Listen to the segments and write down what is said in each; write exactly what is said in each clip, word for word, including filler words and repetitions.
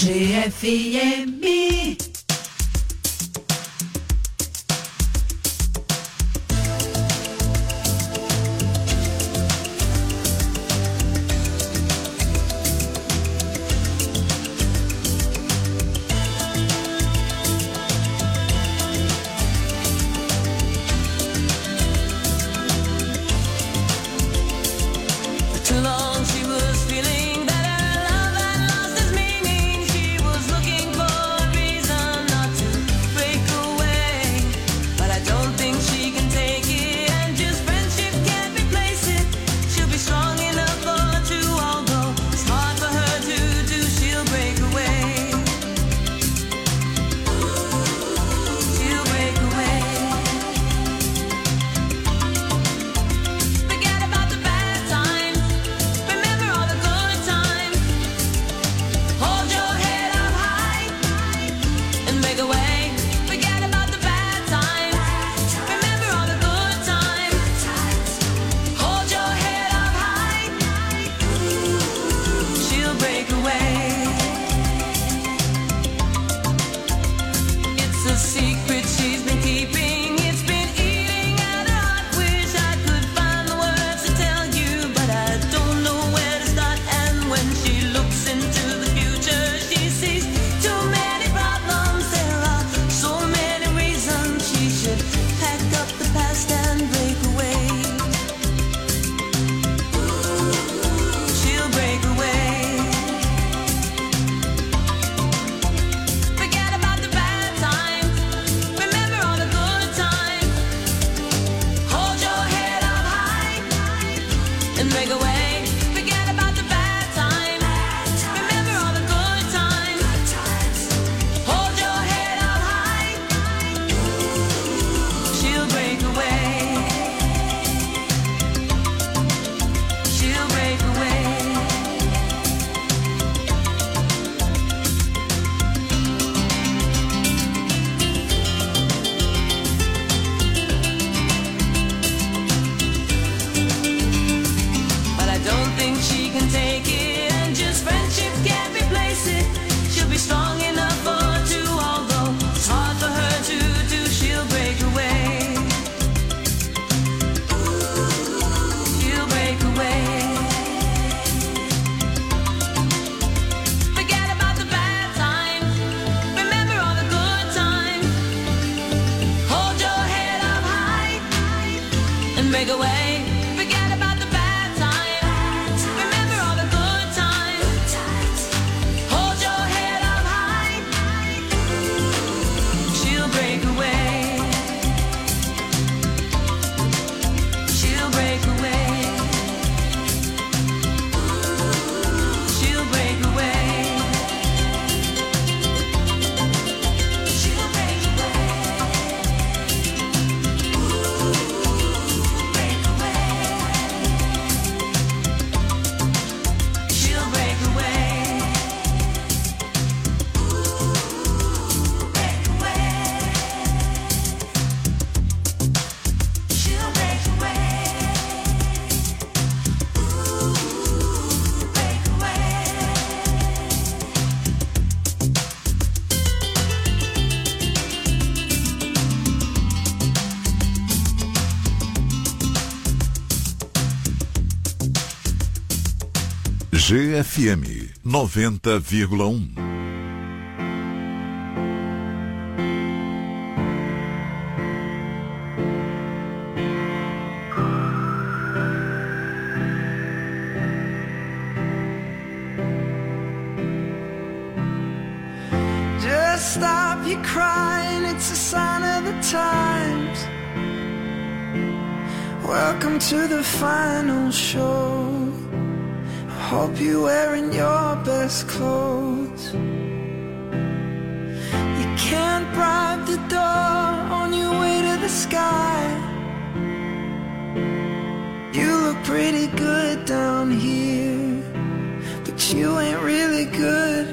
G F M. G F M noventa vírgula um. Just stop your crying, it's a sign of the times. Welcome to the final show. Hope you're wearing your best clothes. You can't bribe the door on your way to the sky. You look pretty good down here, but you ain't really good.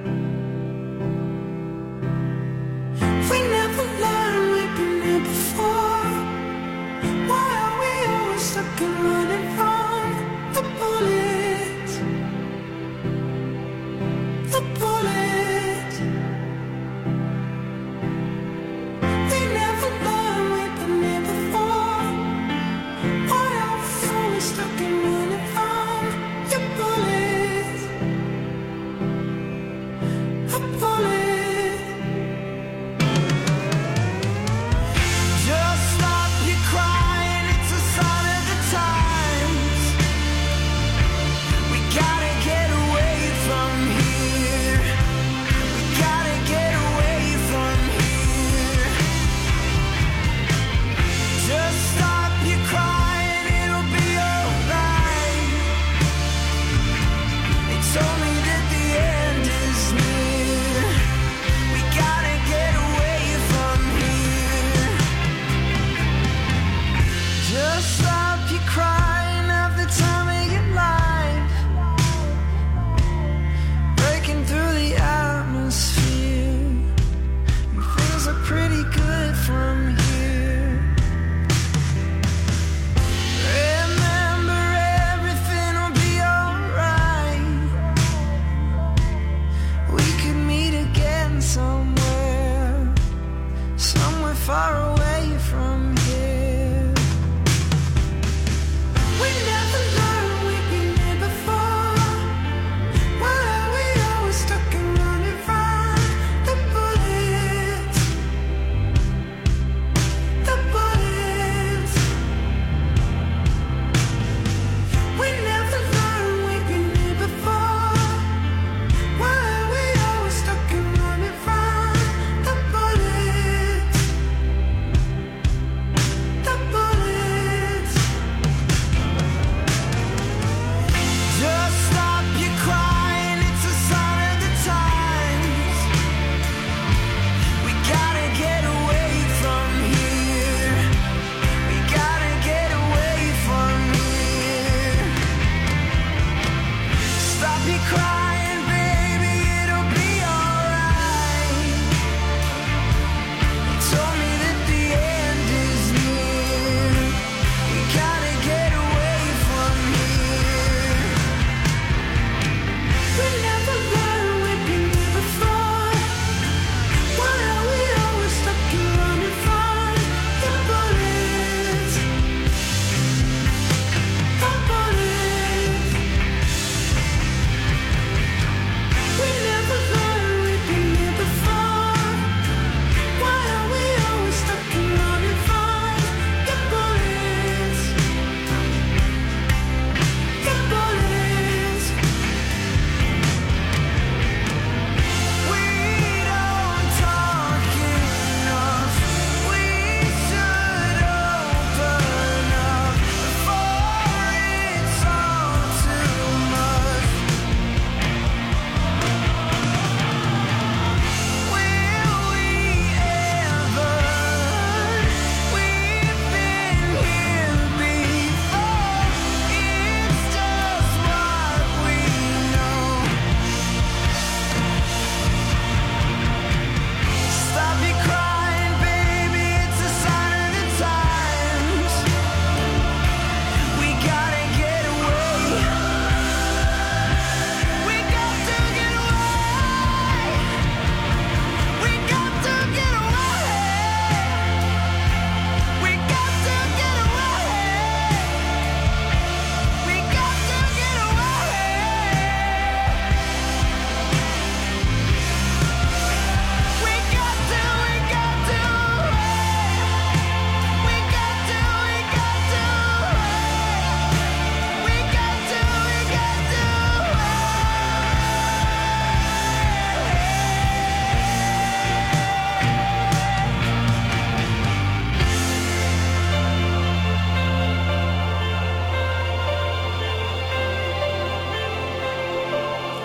We never learned, we've been here before. Why are we always stuck and running from the bullets? The bullets.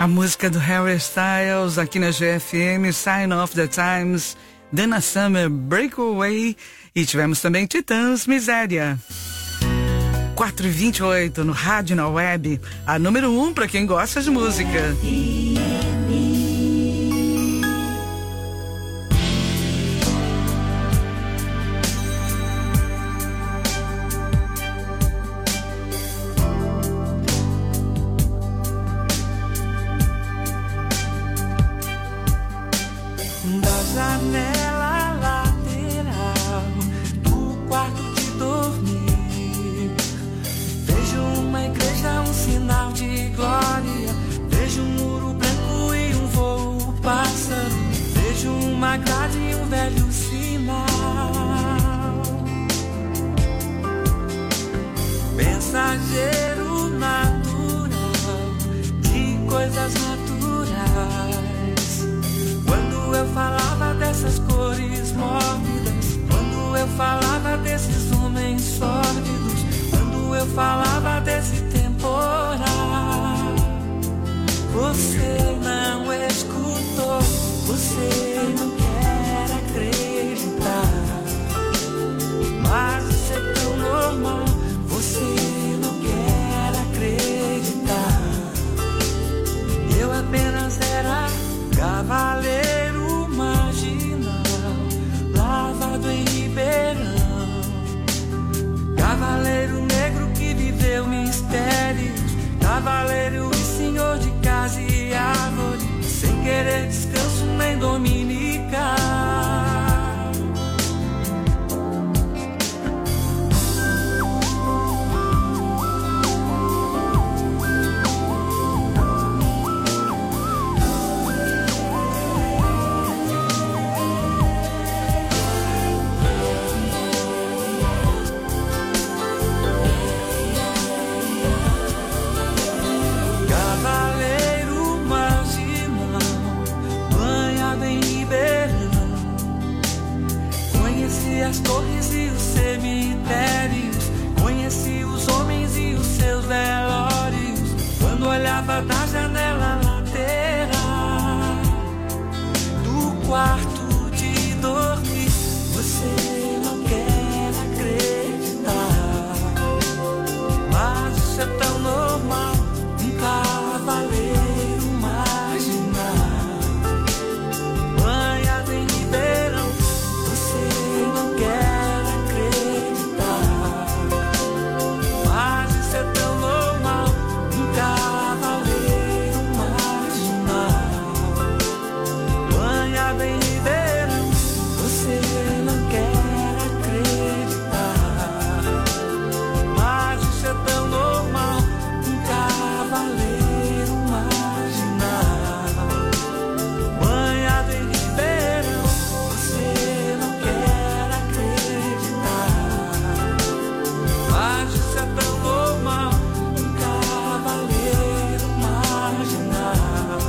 A música do Harry Styles aqui na G F M, Sign of the Times, Dana Summer, Breakaway, e tivemos também Titãs, Miséria. quatro e vinte e oito no rádio, na web, a número um para quem gosta de música. Janela lateral do quarto de dormir, vejo uma igreja, um sinal de glória. Vejo um muro branco e um voo pássaro. Vejo uma grade e um velho sinal. Mensageiro natural de coisas naturais. Quando eu falava dessas cores mórbidas, quando eu falava desses homens sórdidos, quando eu falava desse temporal, você não escutou, você não quer acreditar, mas isso é tão normal, você não quer acreditar. Eu apenas era cavaleiro marginal, lavado em Ribeirão, cavaleiro negro que viveu mistérios, cavaleiro e senhor de casa e árvore, sem querer descanso nem dominical. As torres e os cemitérios, conheci os homens e os seus velórios. Quando olhava da janela lateral do quarto de dormir, você não quer acreditar, mas isso é tão normal. Um cavaleiro marginal, banhado em Ribeirão, não quer acreditar, mas isso é tão normal. Um cavaleiro marginal, banhado em Ribeirão, você não quer acreditar, mas isso é tão normal. Um cavaleiro marginal, banhado em Ribeirão, você não quer acreditar, mas isso é tão normal. Um cavaleiro marginal.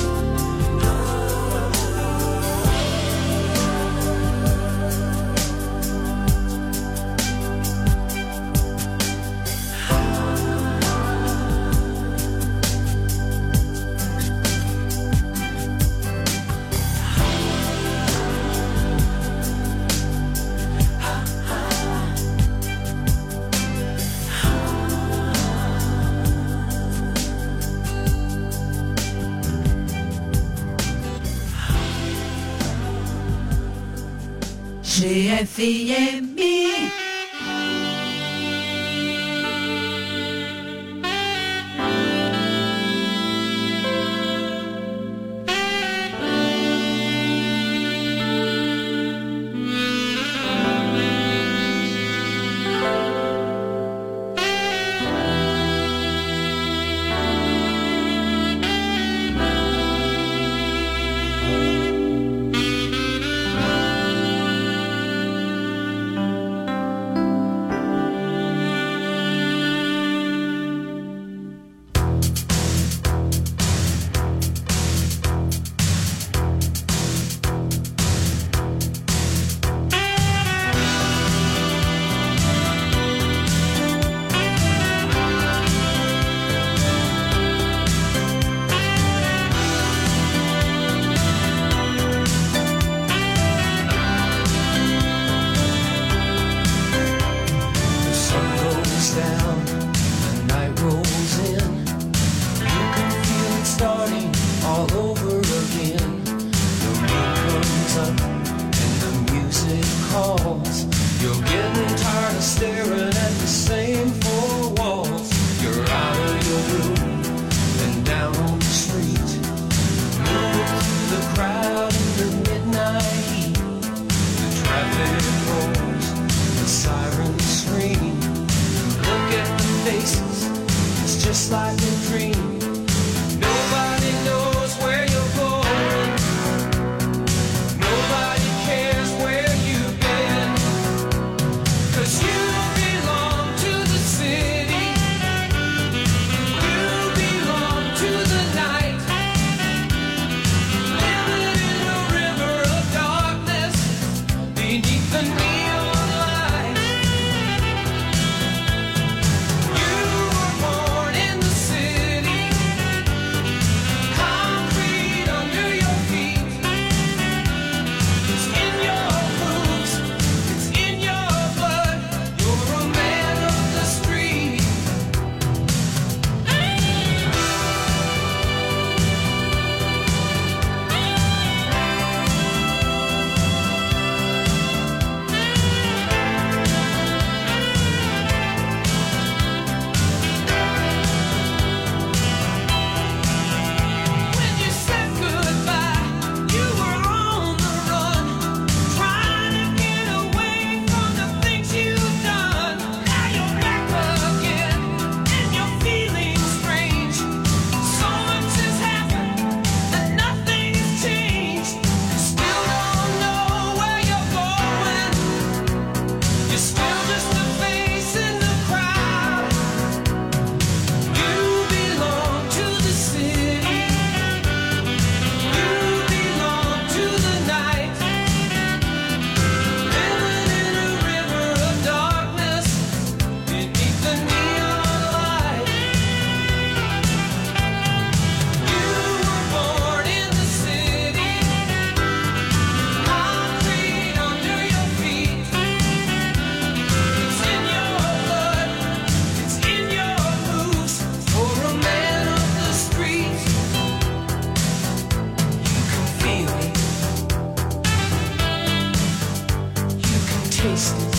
G F M. faces. It's just like a dream. Nobody knows where you're going. Nobody cares where you've been. 'Cause you belong to the city. You belong to the night. Living in a river of darkness beneath the neon light. You were born in the city. Concrete under your feet. It's in your moves. It's in your blood. You're a man of the street. When you said goodbye, you were on the run, trying to get away from the things you've done. Now you're back again, and you're feeling strange. So much has happened, and nothing's changed. You still don't know where you're going. You're still just a face in the crowd. You belong to the city. You belong to the night. Living in a river of darkness beneath the neon light. You were born in the city. Concrete under your feet. It's in your blood. It's in your moves. For a man of the street. You can feel it. You can taste it.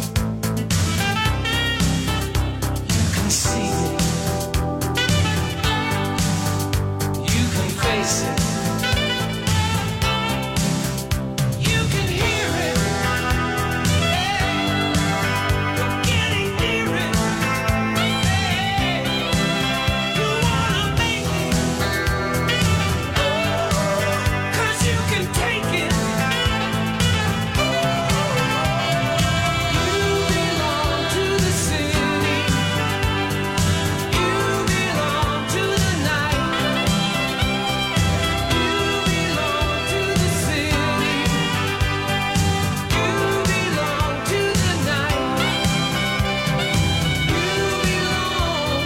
You can see it. You can face it. You can hear it. You're getting near it. You wanna make it. 'Cause you can take it. You belong to the city. You belong to the night. You belong to the city. You belong to the night. You belong.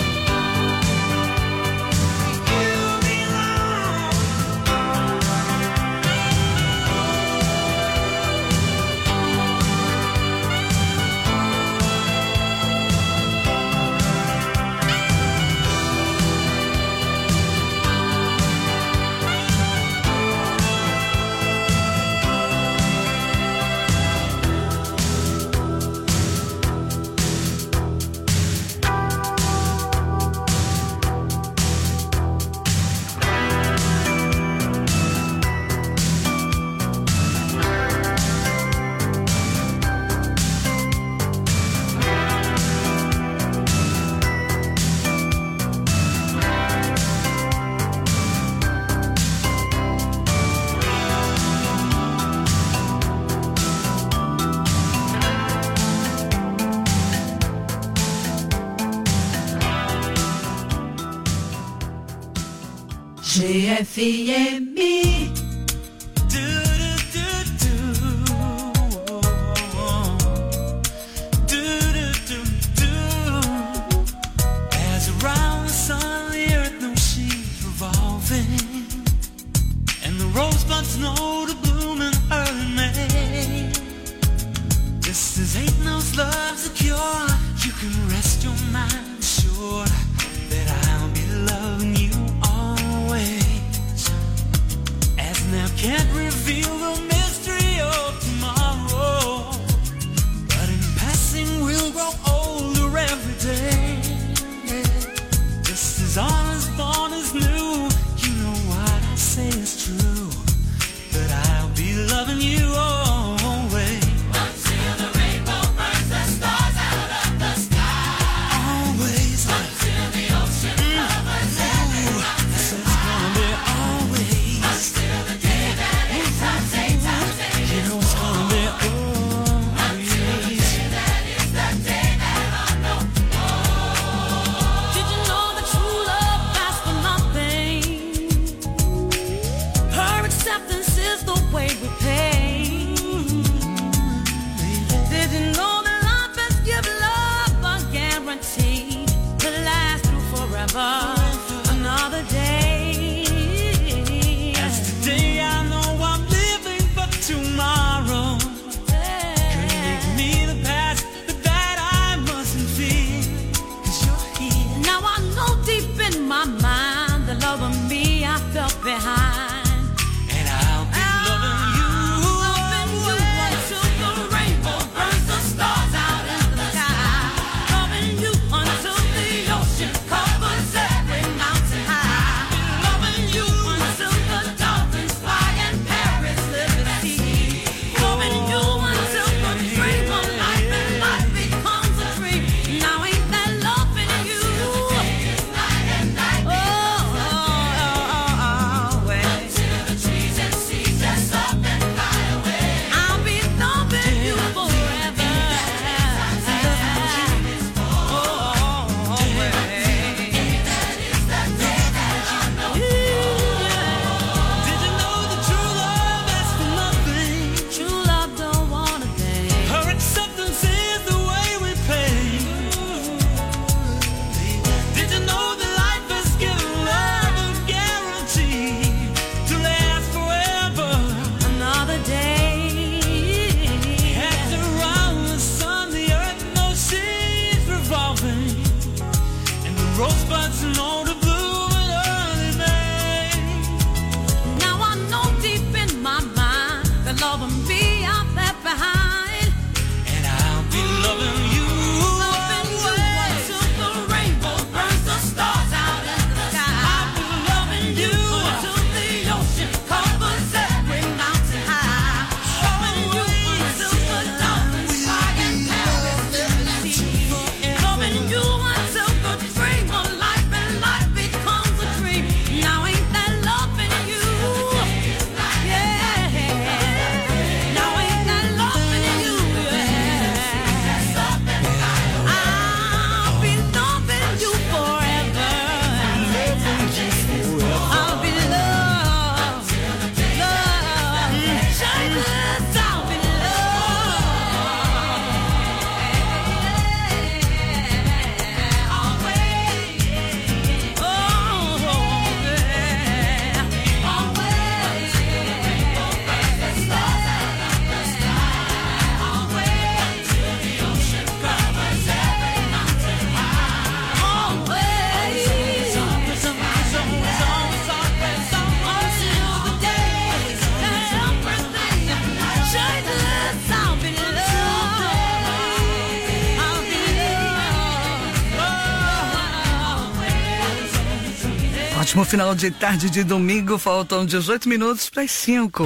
G F M. As around the sun, the earth knows she's revolving, and the rosebuds know to bloom in early May. This is ain't no's love's a cure. You can rest your mind sure that I'll be loving you always. As Ótimo final de tarde de domingo, faltam dezoito minutos para as cinco.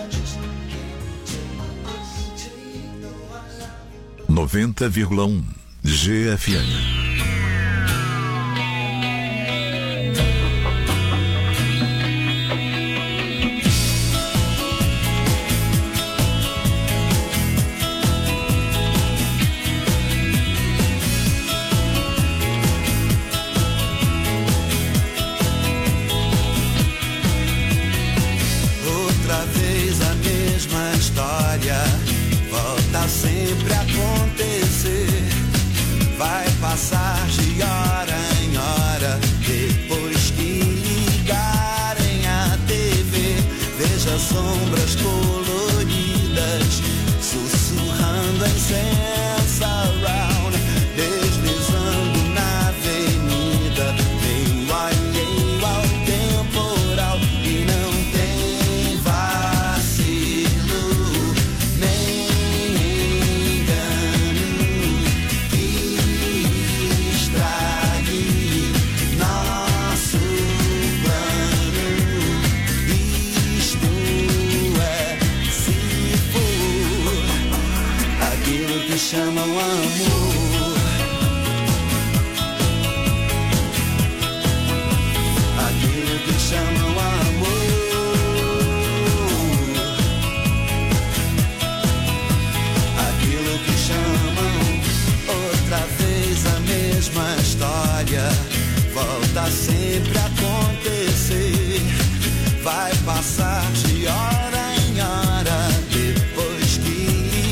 noventa vírgula um. G F M. Sempre acontecer, vai passar de hora em hora. Depois que ligarem a T V, veja sombras coloridas sussurrando em sense around, deslizando na avenida, meio alheio ao temporal. E não tem vacilo, nem chamam amor, aquilo que chamam amor, aquilo que chamam outra vez a mesma história, volta sempre a acontecer, vai passar de hora em hora. Depois que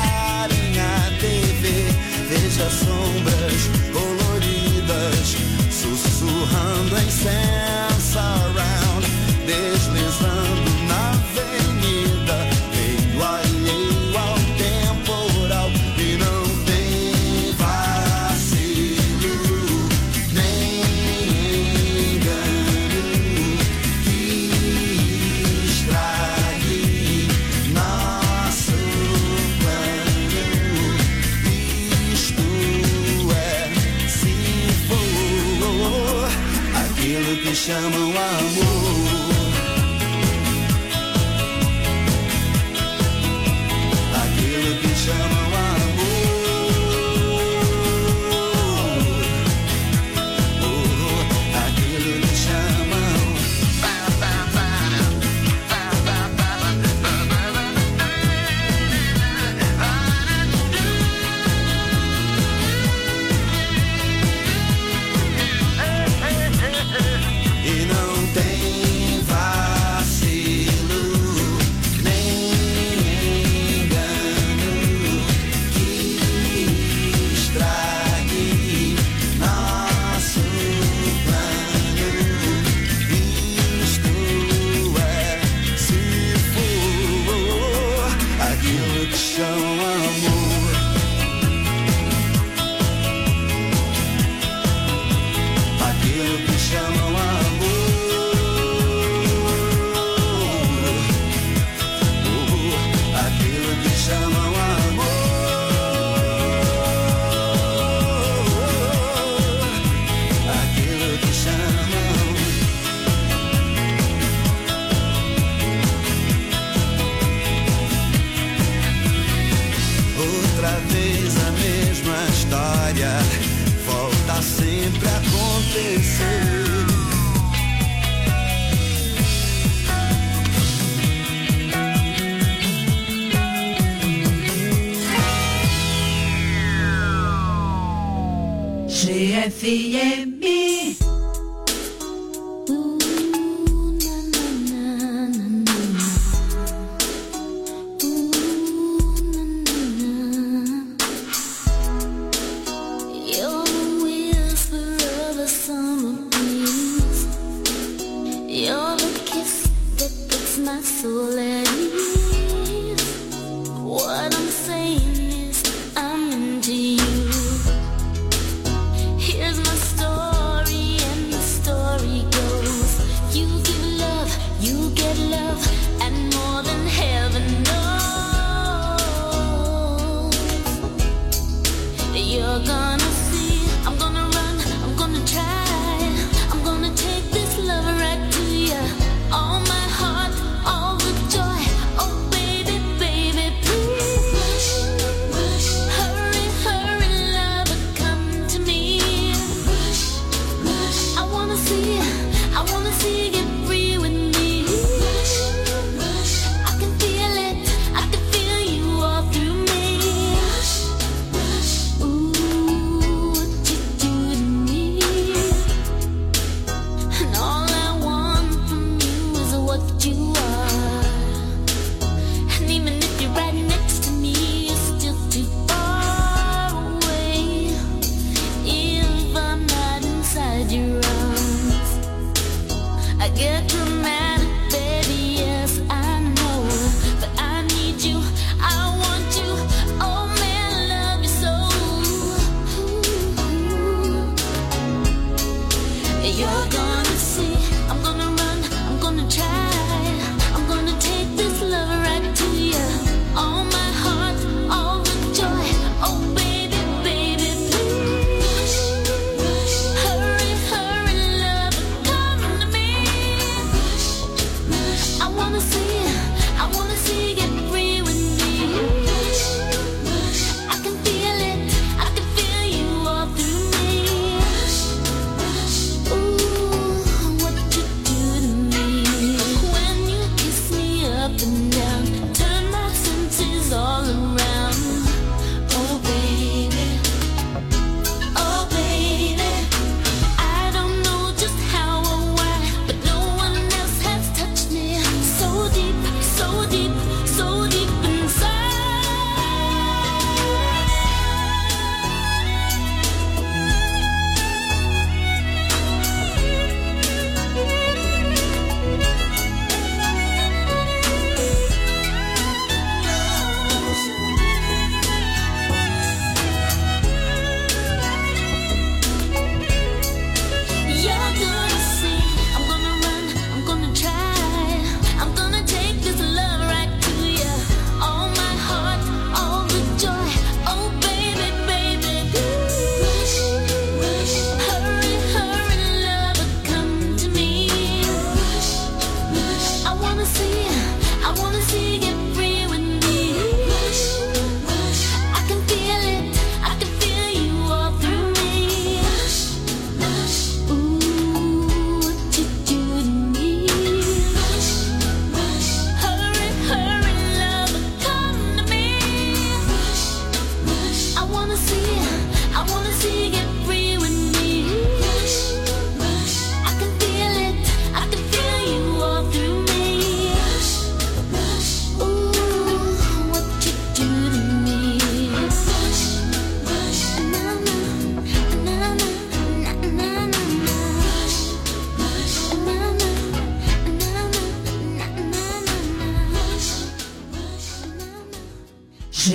veja sombras coloridas sussurrando em sense around, deslizando na avenida, meio alheio ao temporal. E não tem vacilo, nem engano que estrague nosso plano. Aquilo que chamam amor, aquilo que chamam amor, oh, aquilo que chamam. E não tem vacilo, nem engano que estrague nosso plano. Isto é, se for aquilo que chamam amor, aquilo que chamam amor. Chamam amor, aquilo que chamam. Outra vez a mesma história, volta sempre a acontecer. G F M. Hurry, hurry, love.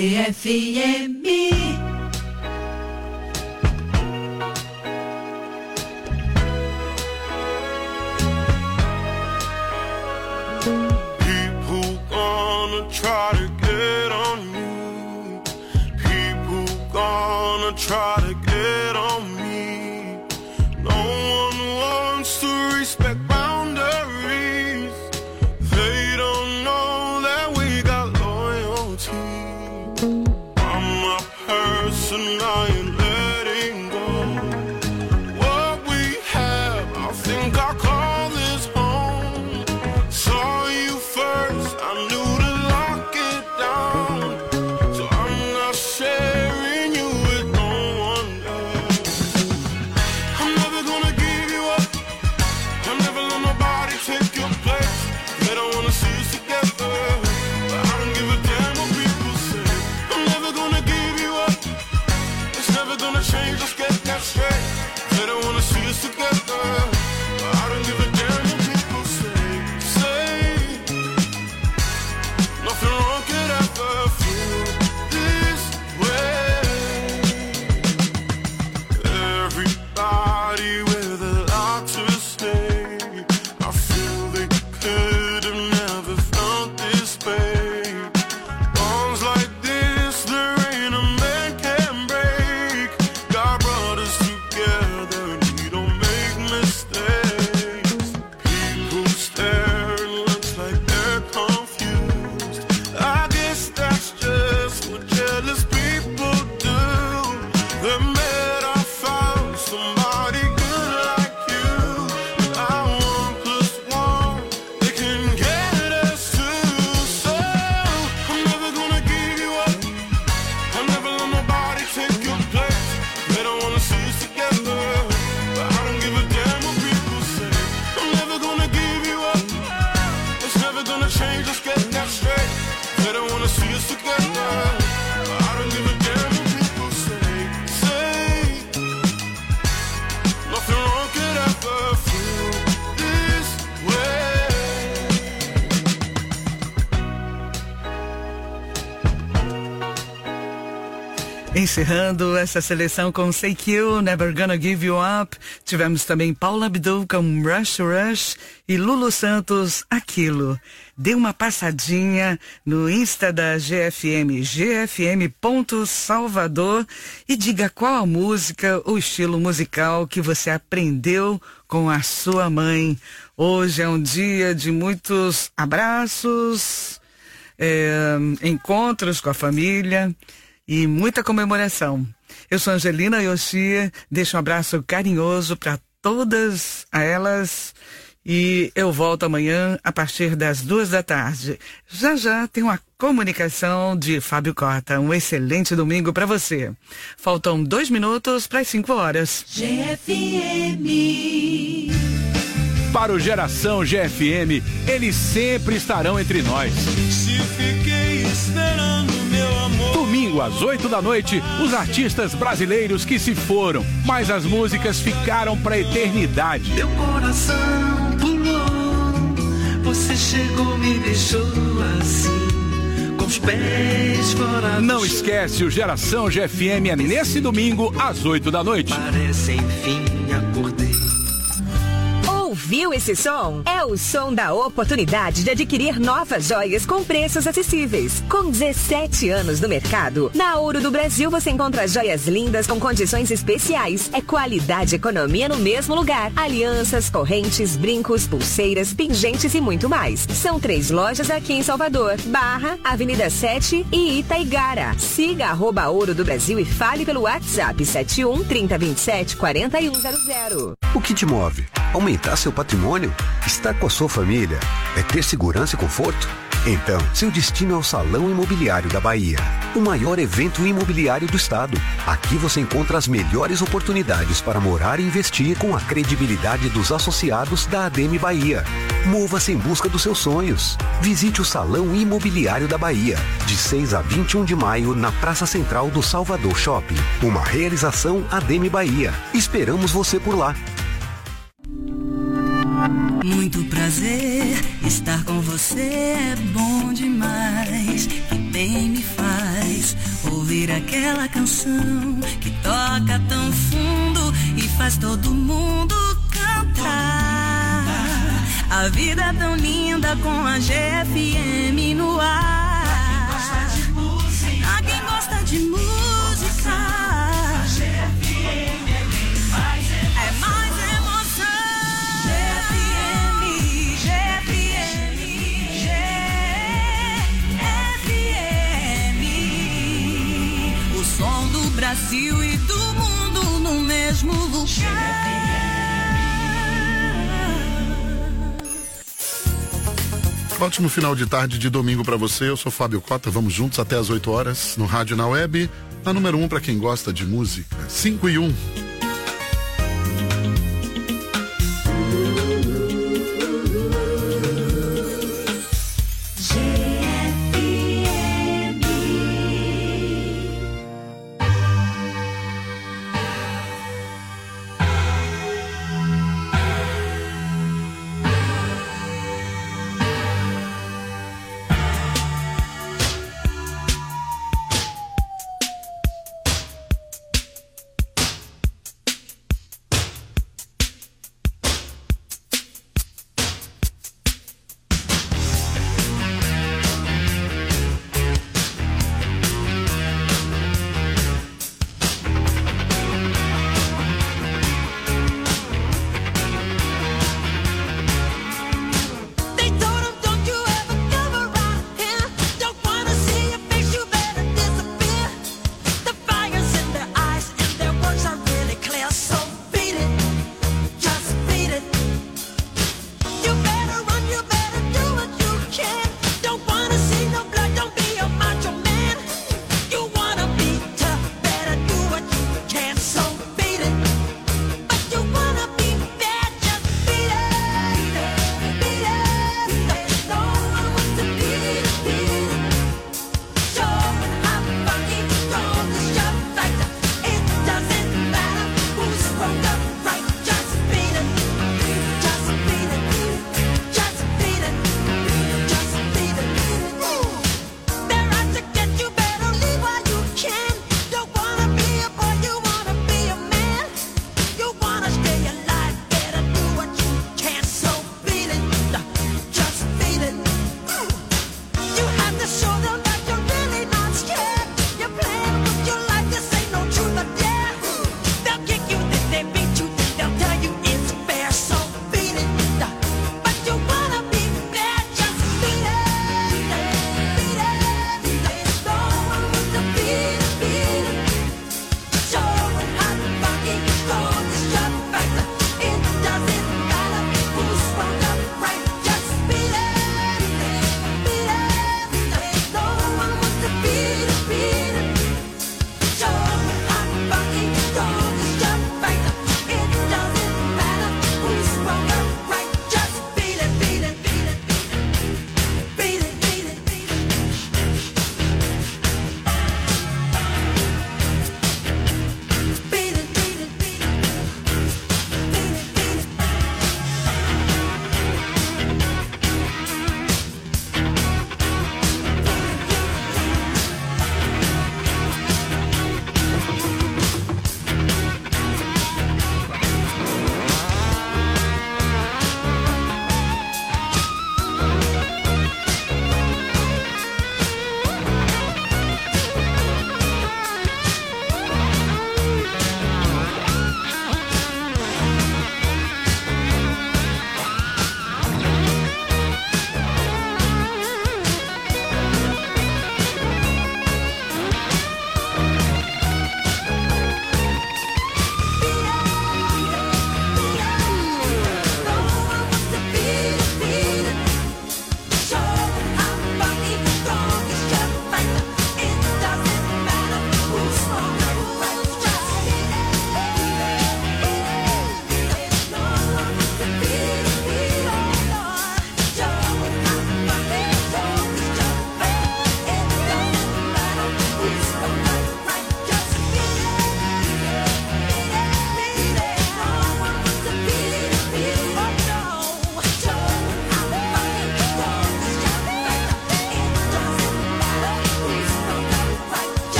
G F M. People gonna try to get on you. People gonna try to get on me. No one wants to respect boundaries. They don't know that we got loyalty. I'm a person I ain't letting go. What we have, I think I call this home. Saw you first, I knew to lock it down. So I'm not sharing you with no one else. I'm never gonna give you up. I'll never let nobody take your place. They don't wanna see us together, but I don't give a damn what people say. I'm never gonna give you up. It's never gonna change, let's get that straight. They don't wanna see us together, but I don't give a damn what people say. Say nothing wrong could ever feel this way. Everybody with a lot to say. I feel they could have never felt this way. Bonds like this, there ain't a man can break. God brought us together and we don't make mistakes. People stare and looks like they're confused. I guess that's just what jealous people do. They met, I found somebody good like you. I one plus one, they can get us two. So I'm never gonna give you up. I'll never let nobody take your place. They don't wanna see us together, but I don't give a damn what people say. I'm never gonna give you up. It's never gonna change, let's get that straight. They don't wanna see us together, but I don't give a damn what people say. Say nothing wrong could ever feel this way. Encerrando essa seleção com Say Q, Never Gonna Give You Up. Tivemos também Paula Abdul com Rush Rush e Lulu Santos, Aquilo. Dê uma passadinha no Insta da G F M, g f m ponto salvador, e diga qual a música ou estilo musical que você aprendeu com a sua mãe. Hoje é um dia de muitos abraços, é, encontros com a família e muita comemoração. Eu sou Angelina Yoshia, deixo um abraço carinhoso para todas elas e eu volto amanhã a partir das duas da tarde. Já já tem uma comunicação de Fábio Cota. Um excelente domingo para você. Faltam dois minutos para as cinco horas. G F M. Para o Geração G F M, eles sempre estarão entre nós. Se fiquei esperando meu amor. Domingo às oito da noite, os artistas brasileiros que se foram, mas as músicas ficaram para a eternidade. Meu coração pulou, você chegou, me deixou assim, com os pés fora do Não chão. esquece, o Geração G F M é nesse domingo às oito da noite. Parece enfim acordei. Ouviu esse som? É o som da oportunidade de adquirir novas joias com preços acessíveis. Com dezessete anos no mercado, na Ouro do Brasil você encontra joias lindas com condições especiais. É qualidade e economia no mesmo lugar. Alianças, correntes, brincos, pulseiras, pingentes e muito mais. São três lojas aqui em Salvador, Barra, Avenida sete e Itaigara. Siga arroba Ouro do Brasil e fale pelo WhatsApp sete um, trinta, vinte e sete, quarenta e um zero zero. O que te move? Aumentar seu patrimônio? Estar com a sua família? É ter segurança e conforto? Então, seu destino é o Salão Imobiliário da Bahia, o maior evento imobiliário do estado. Aqui você encontra as melhores oportunidades para morar e investir com a credibilidade dos associados da Adem Bahia. Mova-se em busca dos seus sonhos. Visite o Salão Imobiliário da Bahia, de seis a vinte e um de maio, na Praça Central do Salvador Shopping. Uma realização Adem Bahia. Esperamos você por lá. Muito prazer, estar com você é bom demais. bem me faz ouvir aquela canção que toca tão fundo e faz todo mundo cantar. A vida é tão linda com a G F M no ar. A quem gosta de música, a G F M é quem faz emoção. É mais emoção. G F M, G F M, G F M. O som do Brasil e do mundo no mesmo lugar. Ótimo final de tarde de domingo pra você. Eu sou Fábio Cota. Vamos juntos até as oito horas no rádio, na web. A número um pra quem gosta de música. cinco e um.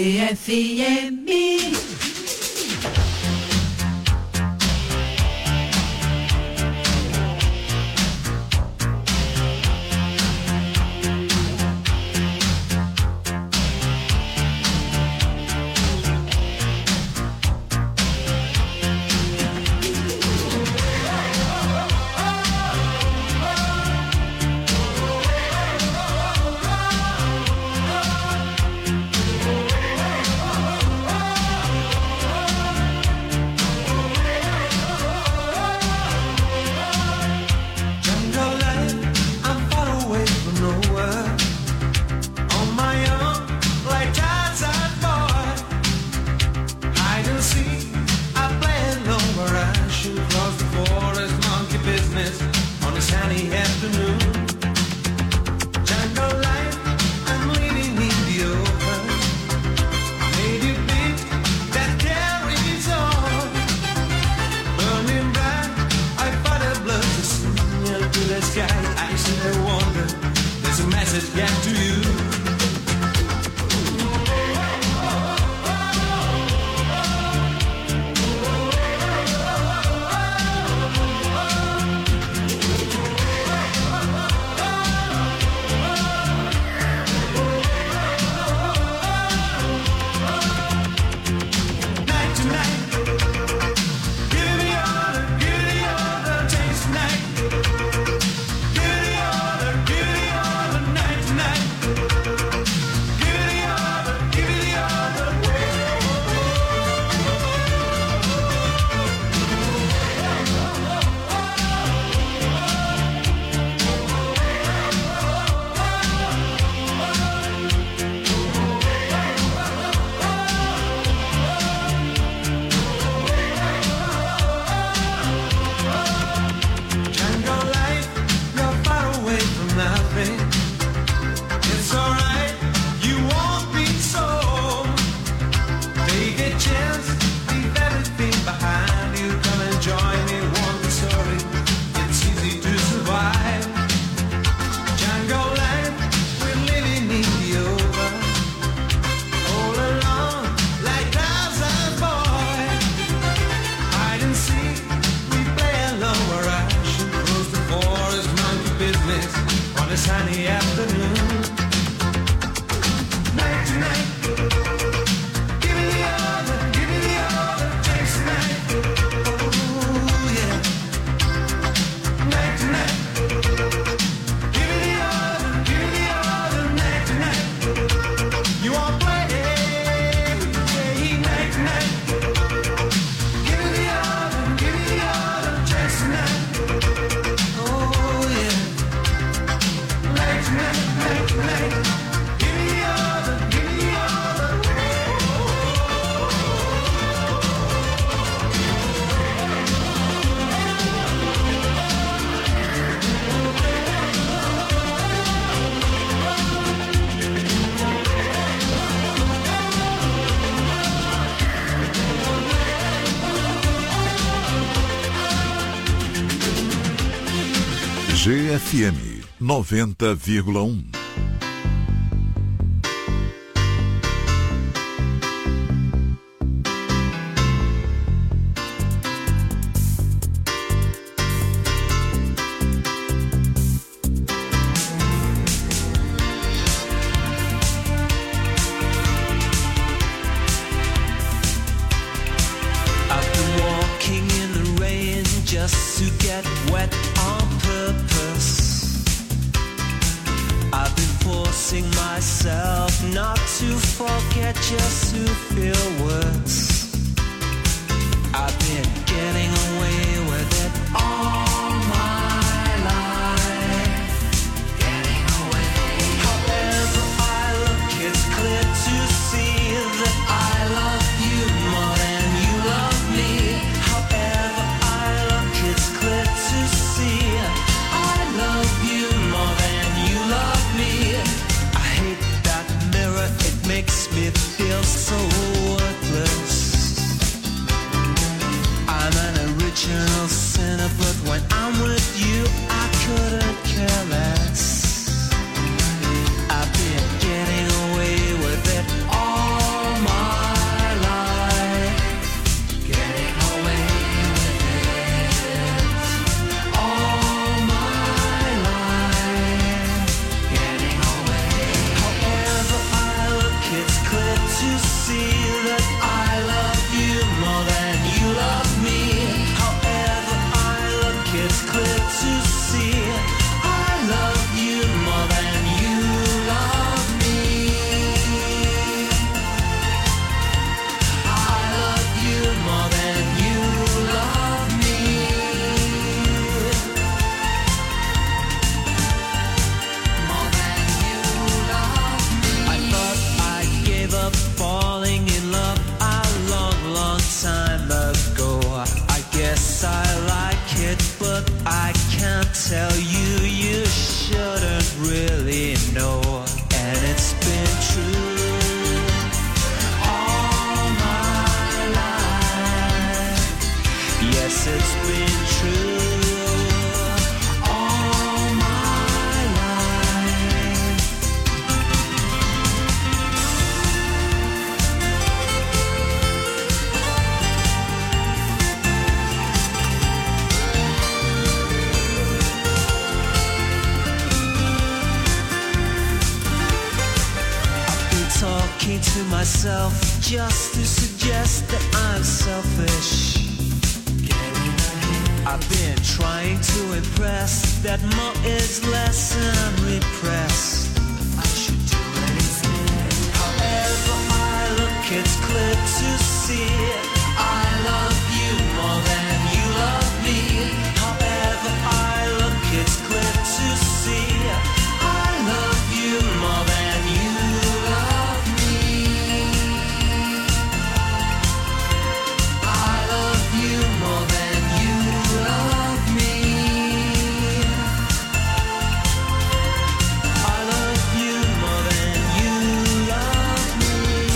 G F M. G F M noventa vírgula um. Makes me feel so worthless. impressed that more is less and repress. I should do anything. However I look, it's clear to see I love you more than you love me. However I look, it's clear to see I love you more than you love me. I love you more than you love me. I love you more than you love me.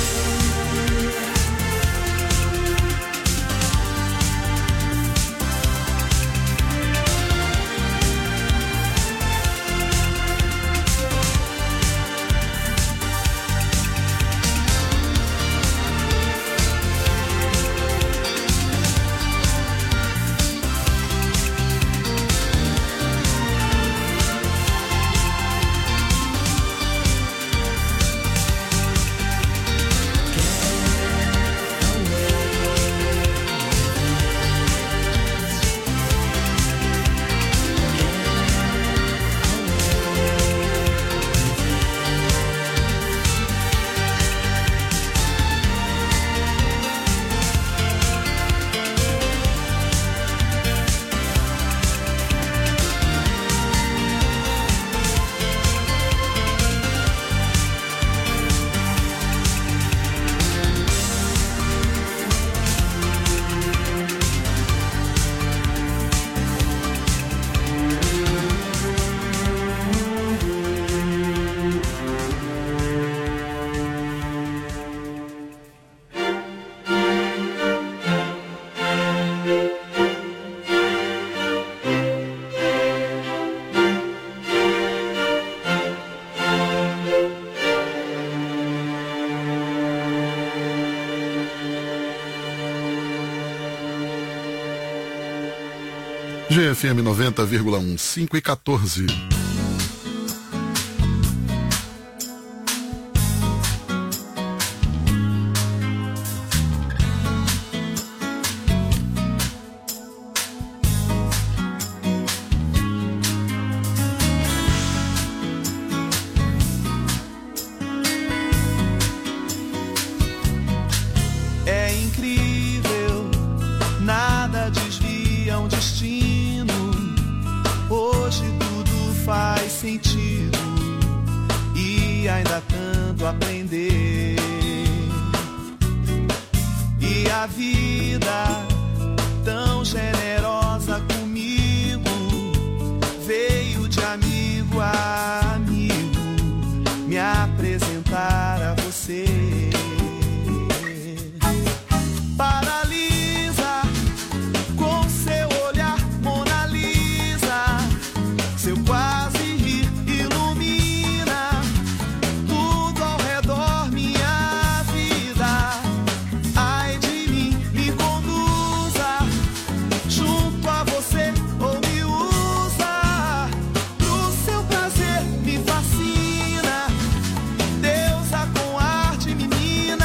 G F M noventa vírgula um, cinco e quatorze. É incrível, nada desvia um destino. Hoje tudo faz sentido e ainda há tanto a aprender. E a vida tão generosa comigo veio de amigo a amigo me apresentar a você. Paralisa com seu olhar, Mona Lisa. Seu quase rir ilumina tudo ao redor, minha vida. Ai de mim, me conduza junto a você ou me usa. Pro seu prazer me fascina, deusa com arte menina.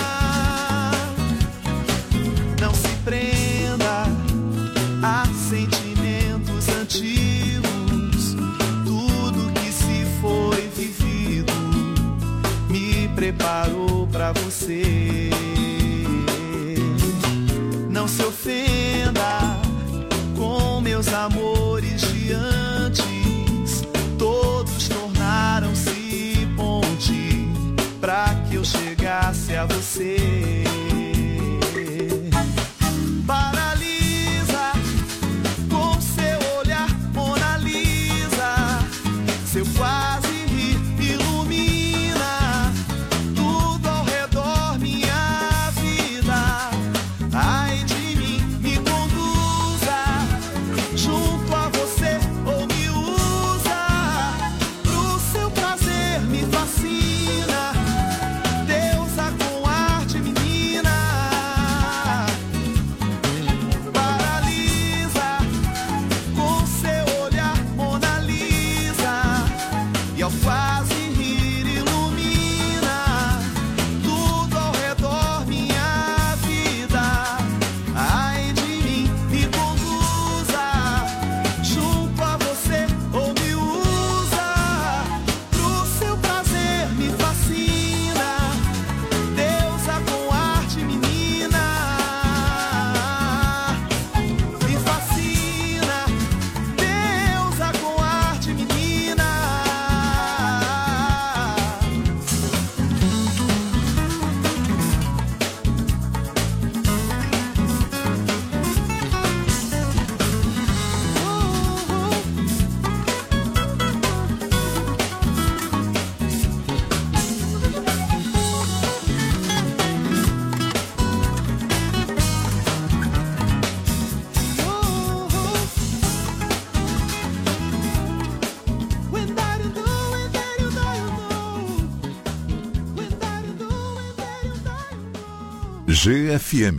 Não se prenda a sentimentos antigos. Tudo que se foi vivido me preparou pra você. Não se ofenda com meus amores de antes. Todos tornaram-se ponte pra que eu chegasse a você. Paralisa com seu olhar, Mona Lisa. Seu quase rir ilumina tudo ao redor, minha vida. Ai de mim, me conduza junto a você ou me usa. Pro seu prazer me fascina, deusa com arte G F M